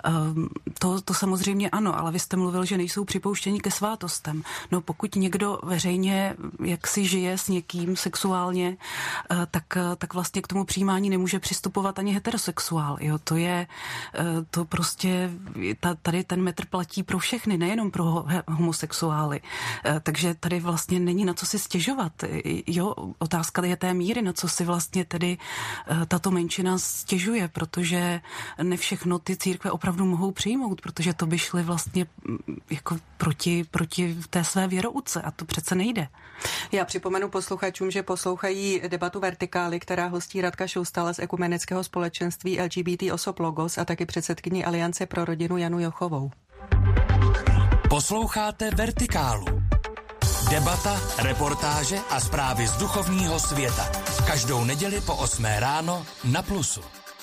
To samozřejmě ano, ale vy jste mluvil, že nejsou připouštěni ke svátostem. No pokud někdo veřejně jaksi žije s někým sexuálně, tak vlastně k tomu přijímání nemůže přistupovat ani heterosexuál. Jo, to prostě tady ten metr platí pro všechny, nejenom pro homosexuály. Takže tady vlastně není na co si stěžovat. Jo, otázka je té míry, na co si vlastně tedy tato menšina stěžuje, protože ne všechno ty církve opravdu mohou přijmout, protože to by šly vlastně jako proti té své věrouce a to přece nejde. Já připomenu posluchačům, že poslouchají debatu Vertikály, která hostí Radka Šoustala z ekumenického společenství LGBT osob Logos a taky předsedkyni Aliance pro rodinu Janu Jochovou. Posloucháte Vertikálu. Debata, reportáže a zprávy z duchovního světa. Každou neděli po 8 ráno na Plusu.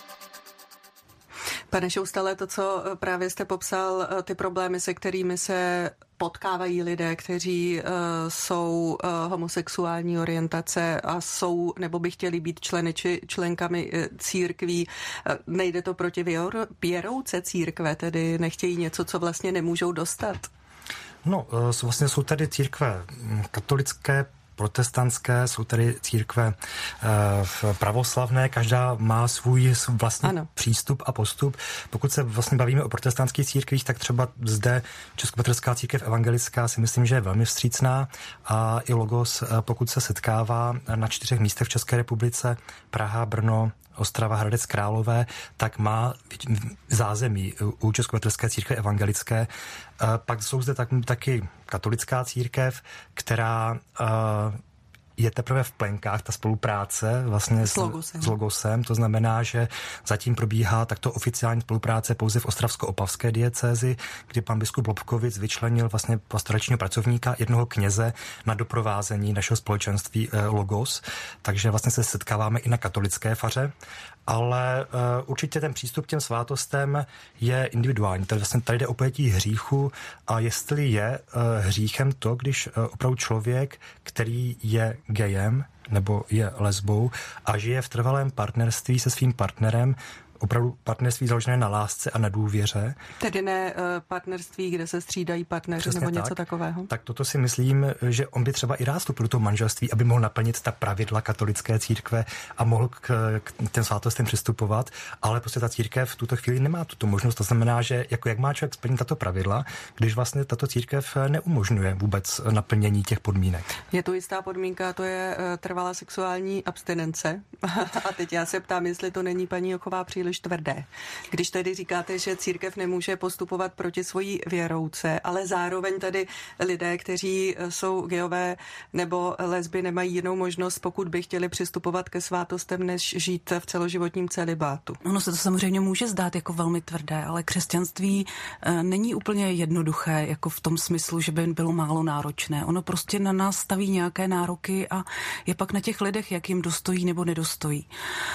Pane Šoustale, to, co právě jste popsal, ty problémy, se kterými se potkávají lidé, kteří jsou homosexuální orientace a jsou nebo by chtěli být členy či členkami církví. Nejde to proti věrouce církve, tedy nechtějí něco, co vlastně nemůžou dostat? No, vlastně jsou tady církve katolické, protestantské, jsou tady církve pravoslavné, každá má svůj vlastní přístup a postup. Pokud se vlastně bavíme o protestantských církvích, tak třeba zde Českobratrské církev evangelická si myslím, že je velmi vstřícná a i Logos, pokud se setkává na 4 místech v České republice, Praha, Brno, Ostrava, Hradec Králové, tak má zázemí u Českobratrské církve evangelické. Pak jsou zde taky katolická církev, která je teprve v plenkách ta spolupráce vlastně s Logosem. To znamená, že zatím probíhá takto oficiální spolupráce pouze v ostravsko-opavské diecézi, kdy pan biskup Lobkovic vyčlenil vlastně pastoračního pracovníka, jednoho kněze na doprovázení našeho společenství Logos. Takže vlastně se setkáváme i na katolické faře. Ale určitě ten přístup k těm svátostem je individuální. Tady jde o pojetí hříchu a jestli je hříchem to, když opravdu člověk, který je gejem nebo je lesbou a žije v trvalém partnerství se svým partnerem, opravdu partnerství založené na lásce a na důvěře. Tedy ne partnerství, kde se střídají partneři. Přesně nebo něco takového. Tak toto si myslím, že on by třeba i rád vstoupil do toho manželství, aby mohl naplnit ta pravidla katolické církve a mohl k těm svátostem přistupovat, ale prostě ta církev v tuto chvíli nemá tuto možnost. To znamená, že jak má člověk splnit tato pravidla, když vlastně tato církev neumožňuje vůbec naplnění těch podmínek. Je tu jistá podmínka, to je trvalá sexuální abstinence. A teď já se ptám, jestli to není, paní Jochová, příliš tvrdé. Když tedy říkáte, že církev nemůže postupovat proti svojí věrouce, ale zároveň tady lidé, kteří jsou gejové nebo lesby, nemají jinou možnost, pokud by chtěli přistupovat ke svátostem, než žít v celoživotním celibátu. Ono se to samozřejmě může zdát jako velmi tvrdé, ale křesťanství není úplně jednoduché, jako v tom smyslu, že by bylo málo náročné. Ono prostě na nás staví nějaké nároky a je pak na těch lidech, jak jim dostojí nebo nedostojí.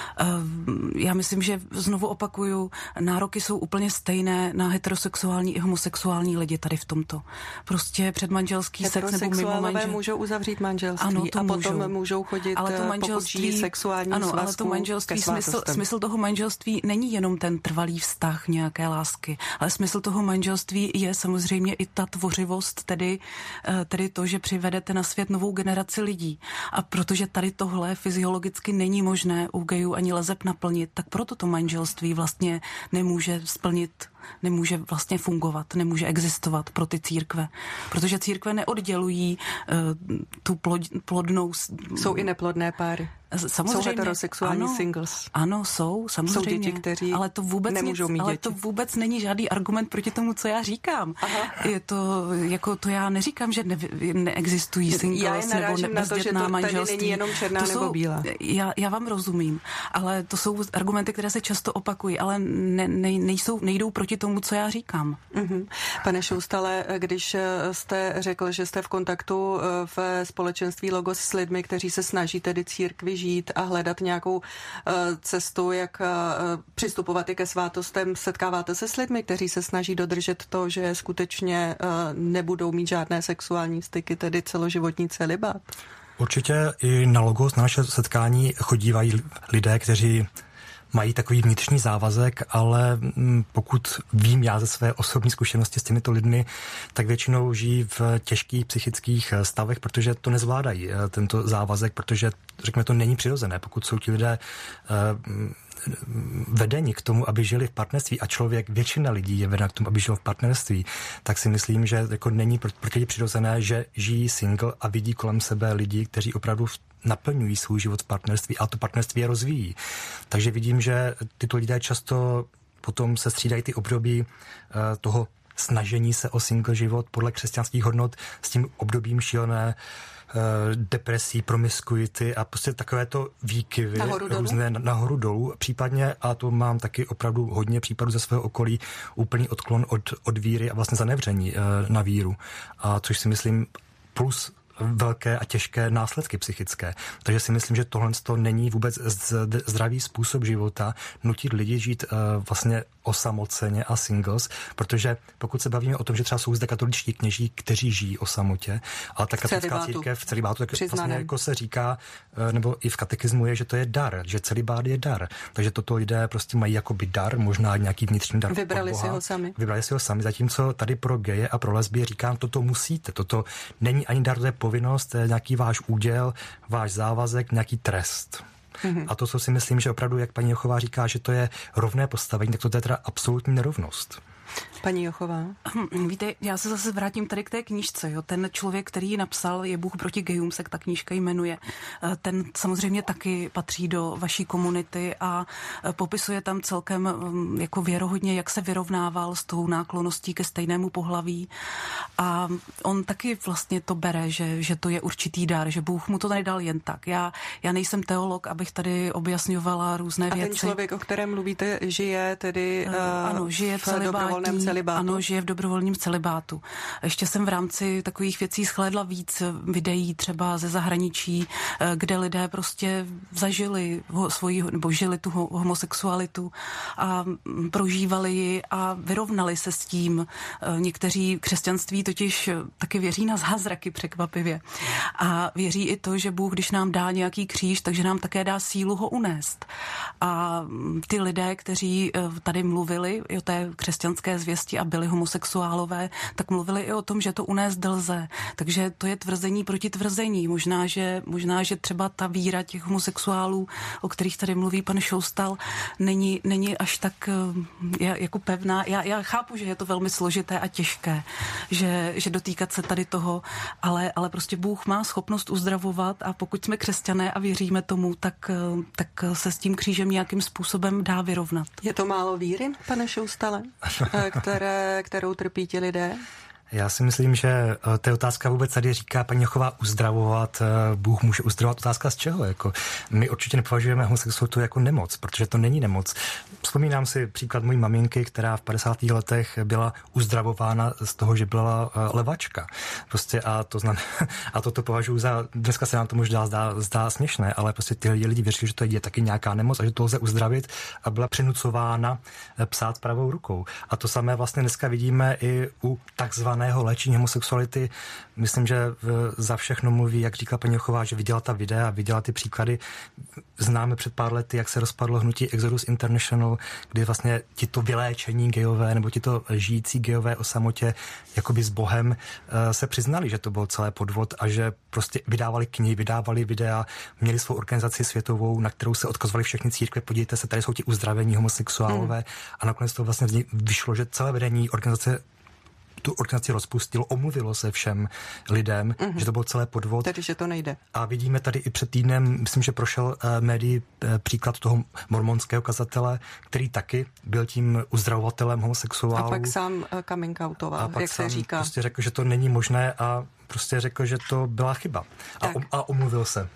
Já myslím, že znovu opakuju, nároky jsou úplně stejné na heterosexuální i homosexuální lidi tady v tomto. Prostě předmanželský sex nebo mimo manžel. Můžou uzavřít manželství, ano, a potom můžou chodit, ale to manželství, sexuální svazku, ale to manželství, smysl toho manželství není jenom ten trvalý vztah nějaké lásky, ale smysl toho manželství je samozřejmě i ta tvořivost, tedy to, že přivedete na svět novou generaci lidí. A protože tady tohle fyziologicky není možné u gejů ani leseb naplnit, tak proto to manželství vlastně nemůže splnit, nemůže vlastně fungovat, nemůže existovat pro ty církve. Protože církve neoddělují tu plodnou... Jsou i neplodné páry. Samozřejmě, jsou heterosexuální singles. Ano, jsou, samozřejmě. Jsou děti, kteří ale to vůbec nemůžou mít ale děti. To vůbec není žádný argument proti tomu, co já říkám. Je to, jako to já neříkám, že neexistují singles nebo bezdětná manželství. Tady není jenom černá nebo bílá. Já vám rozumím, ale to jsou argumenty, které se často opakují, ale nejdou proti tomu, co já říkám. Pane Šoustale, když jste řekl, že jste v kontaktu v společenství Logos s lidmi, kteří se snaží tedy církvi žít a hledat nějakou cestu, jak přistupovat i ke svátostem, setkáváte se s lidmi, kteří se snaží dodržet to, že skutečně nebudou mít žádné sexuální styky, tedy celoživotní celibát? Určitě i na Logos, na naše setkání chodívají lidé, kteří mají takový vnitřní závazek, ale pokud vím já ze své osobní zkušenosti s těmito lidmi, tak většinou žijí v těžkých psychických stavech, protože to nezvládají, tento závazek, protože, řekněme, to není přirozené. Pokud jsou ti lidé vedení k tomu, aby žili v partnerství a většina lidí je vedena k tomu, aby žil v partnerství, tak si myslím, že jako není pro ně přirozené, že žijí single a vidí kolem sebe lidi, kteří opravdu naplňují svůj život v partnerství a to partnerství je rozvíjí. Takže vidím, že tyto lidé často potom se střídají ty období toho snažení se o single život podle křesťanských hodnot s tím obdobím šílené depresí, promiskuity a prostě takovéto výkyvy různé nahoru dolů. Případně, a to mám taky opravdu hodně případů ze svého okolí, úplný odklon od víry a vlastně zanevření na víru. A což si myslím plus velké a těžké následky psychické. Takže si myslím, že tohle není vůbec zdravý způsob života, nutit lidi žít vlastně osamoceně a singles, protože pokud se bavíme o tom, že třeba jsou zde katoličtí kněží, kteří žijí o samotě, ale ta katolická církev v celibátu, tak vlastně jako se říká, nebo i v katechismu je, že to je dar, že celibát je dar. Takže toto lidé prostě mají jakoby dar, možná nějaký vnitřní dar. Vybrali si ho sami, zatímco tady pro geje a pro lesby říkám, toto musíte, toto není ani dar, to je povinnost, to je nějaký váš úděl, váš závazek, nějaký trest. A to, co si myslím, že opravdu, jak paní Jochová říká, že to je rovné postavení, tak to je teda absolutní nerovnost. Paní Jochová. Víte, já se zase vrátím tady k té knížce. Jo. Ten člověk, který ji napsal, Je Bůh proti gejům, se ta knížka jmenuje. Ten samozřejmě taky patří do vaší komunity a popisuje tam celkem jako věrohodně, jak se vyrovnával s tou náklonností ke stejnému pohlaví. A on taky vlastně to bere, že to je určitý dar, že Bůh mu to nedal jen tak. Já nejsem teolog, abych tady objasňovala různé věci. A ten člověk, o kterém mluvíte, žije tedy ano, žije v celibátu. Ano, žije v dobrovolném celibátu. Ještě jsem v rámci takových věcí shlédla víc videí třeba ze zahraničí, kde lidé prostě zažili nebo žili tu homosexualitu a prožívali ji a vyrovnali se s tím. Někteří křesťanství totiž taky věří na zázraky překvapivě. A věří i to, že Bůh, když nám dá nějaký kříž, takže nám také dá sílu ho unést. A ty lidé, kteří tady mluvili o té křesťanské zvěsti a byli homosexuálové, tak mluvili i o tom, že to unést lze. Takže to je tvrzení proti tvrzení. Možná, že třeba ta víra těch homosexuálů, o kterých tady mluví pan Šoustal, není až tak jako pevná. Já chápu, že je to velmi složité a těžké, že dotýkat se tady toho, ale prostě Bůh má schopnost uzdravovat a pokud jsme křesťané a věříme tomu, tak se s tím křížem nějakým způsobem dá vyrovnat. Je to málo víry, pane Šoustale, kterou trpí ti lidé? Já si myslím, že to je otázka vůbec tady říká paní Jochová uzdravovat, Bůh může uzdravovat, otázka z čeho? Jako, my určitě nepovažujeme homosexualitu jako nemoc, protože to není nemoc. Vzpomínám si příklad mojí maminky, která v 50. letech byla uzdravována z toho, že byla levačka. Prostě a to znamená, a toto považuji za, dneska se nám to možná zdá směšné, ale prostě ty lidi věřili, že to je taky nějaká nemoc a že to lze uzdravit a byla přinucována psát pravou rukou. A to samé vlastně dneska vidíme i u takzvaného léčení homosexuality. Myslím, že za všechno mluví, jak říkala paní Jochová, že viděla ta videa, viděla ty příklady. Známe před pár lety, jak se rozpadlo hnutí Exodus International, kdy vlastně tito vyléčení gejové nebo tito žijící gejové o samotě jakoby s Bohem se přiznali, že to byl celé podvod a že prostě vydávali knihy, vydávali videa, měli svou organizaci světovou, na kterou se odkazovali všechny církve. Podívejte se, tady jsou ti uzdravení homosexuálové a nakonec to vlastně vyšlo, že celé vedení organizace tu organizaci rozpustilo, omluvilo se všem lidem, že to byl celé podvod. Tedy, že to nejde. A vidíme tady i před týdnem, myslím, že prošel médii příklad toho mormonského kazatele, který taky byl tím uzdravovatelem homosexuálů. A pak sám coming outoval, jak se říká. Prostě řekl, že to není možné a prostě řekl, že to byla chyba. A omluvil se.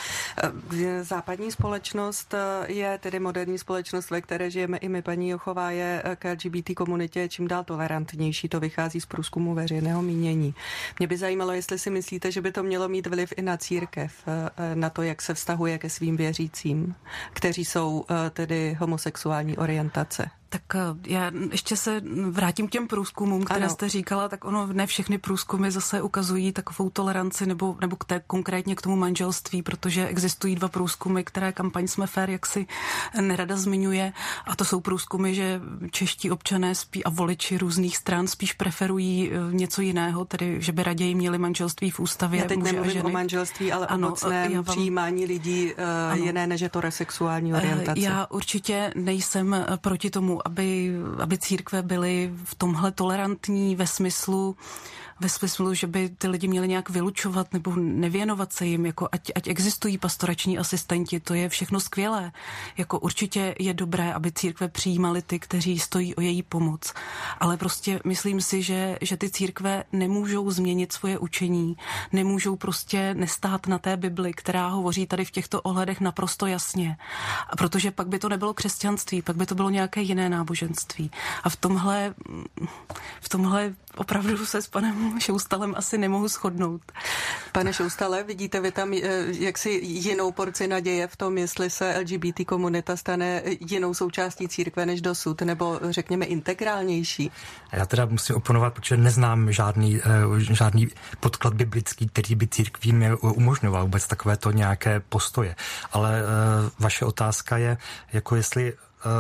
Západní společnost je tedy moderní společnost, ve které žijeme i my. Paní Jochová je k LGBT komunitě čím dál tolerantnější. To vychází z průzkumu veřejného mínění. Mě by zajímalo, jestli si myslíte, že by to mělo mít vliv i na církev, na to, jak se vztahuje ke svým věřícím, kteří jsou tedy homosexuální orientace. Tak já ještě se vrátím k těm průzkumům, které jste říkala, tak ono ne všechny průzkumy zase ukazují takovou toleranci nebo konkrétně k tomu manželství, protože existují 2 průzkumy, které kampaň Jsme fér jaksi nerada zmiňuje a to jsou průzkumy, že čeští občané a voliči různých stran spíš preferují něco jiného, tedy že by raději měli manželství v ústavě. Já teď nemluvím o manželství, ale o mocném přijímání lidí jiné než je to sexuální orientace. Já určitě nejsem proti tomu, aby církve byly v tomhle tolerantní ve smyslu, že by ty lidi měli nějak vylučovat nebo nevěnovat se jim, jako ať existují pastorační asistenti, to je všechno skvělé. Jako určitě je dobré, aby církve přijímaly ty, kteří stojí o její pomoc. Ale prostě myslím si, že ty církve nemůžou změnit svoje učení, nemůžou prostě nestát na té Bibli, která hovoří tady v těchto ohledech naprosto jasně. A protože pak by to nebylo křesťanství, pak by to bylo nějaké jiné náboženství. A v tomhle opravdu se s panem Šoustalem asi nemohu shodnout. Pane Šoustale, vidíte vy tam jaksi jinou porci naděje v tom, jestli se LGBT komunita stane jinou součástí církve než dosud, nebo řekněme integrálnější? Já teda musím oponovat, protože neznám žádný podklad biblický, který by církvím umožňoval vůbec takovéto nějaké postoje. Ale vaše otázka je, jako jestli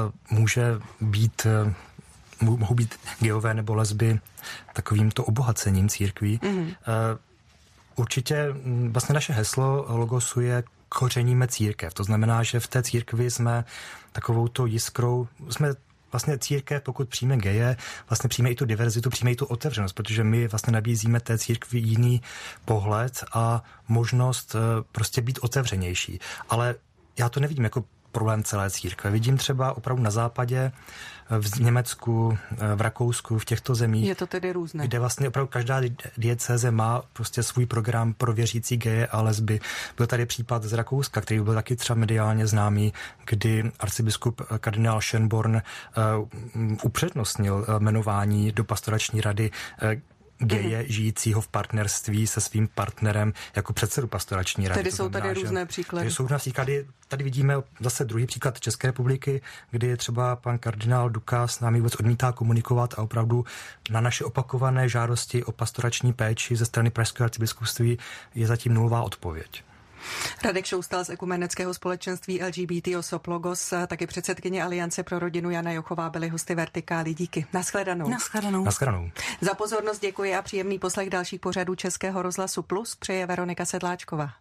mohou být gayové nebo lesby takovýmto obohacením církví. Určitě vlastně naše heslo Logosu je kořeníme církev. To znamená, že v té církvi jsme takovouto jiskrou, jsme vlastně církev, pokud přijme geje, vlastně přijme i tu diverzitu, přijme i tu otevřenost, protože my vlastně nabízíme té církvi jiný pohled a možnost prostě být otevřenější. Ale já to nevidím jako problém celé církve. Vidím třeba opravdu na západě, v Německu, v Rakousku, v těchto zemích. Je to tedy různé. Kde vlastně opravdu každá diecéze má prostě svůj program pro věřící geje a lesby. Byl tady případ z Rakouska, který byl taky třeba mediálně známý, kdy arcibiskup kardinál Schönborn upřednostnil jmenování do pastorační rady geje žijícího v partnerství se svým partnerem jako předsedu pastorační rady. Tedy jsou tady různé příklady. Jsou různé příklady. Tady vidíme zase druhý příklad České republiky, kdy třeba pan kardinál Duka s námi vůbec odmítá komunikovat a opravdu na naše opakované žádosti o pastorační péči ze strany pražského arcibiskupství je zatím nulová odpověď. Radek Šoustal z ekumenického společenství LGBT osob Logos, taky předsedkyně Aliance pro rodinu Jana Jochová byly hosty Vertikály. Díky. Naschledanou. Naschledanou. Za pozornost děkuji a příjemný poslech dalších pořadů Českého rozhlasu Plus přeje Veronika Sedláčková.